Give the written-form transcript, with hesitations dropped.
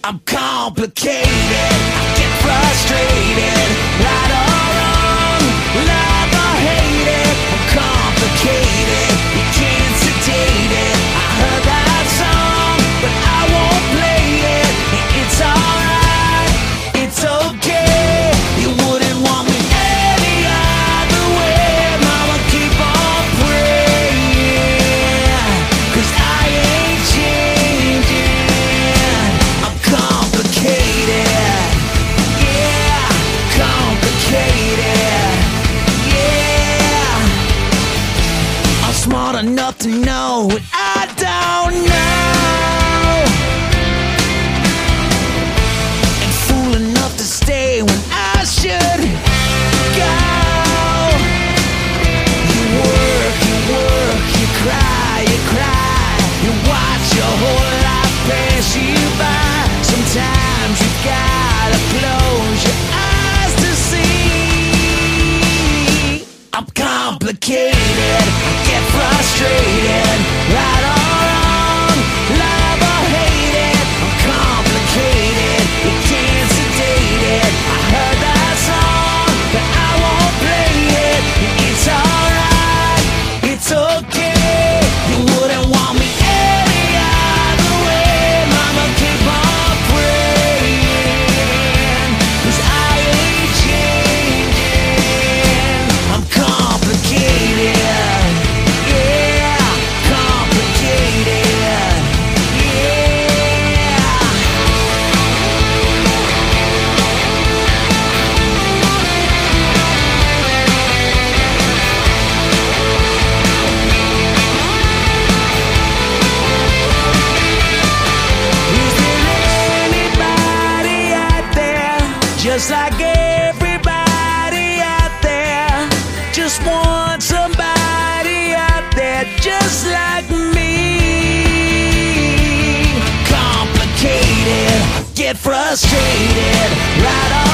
I'm complicated, I get frustrated, right or wrong, love or hate it. I'm complicated, you can't sedate it. I heard that song, but I won't play it. It's alright, it's okay. You wouldn't want me any other way. Mama, keep on praying, 'cause I ain't changing. I'm complicated, yeah, complicated, yeah. I'm smart enough to know what I don't know, and fool enough to stay when I should go. You work, you cry, you watch your whole life pass you by. Sometimes you gotta close your eyes to see. I'm complicated, I get frustrated, right or wrong, love or hate it. I'm complicated, you can't sedate it. I heard that song, but I won't play it. It's alright, it's okay. You wouldn't want me any other way. Mama, keep on praying, 'cause I ain't changing. I'm complicated, yeah, complicated, yeah. Is there anybody out there, just like everybody out there, just want somebody out there just like me? Complicated, get frustrated, right on.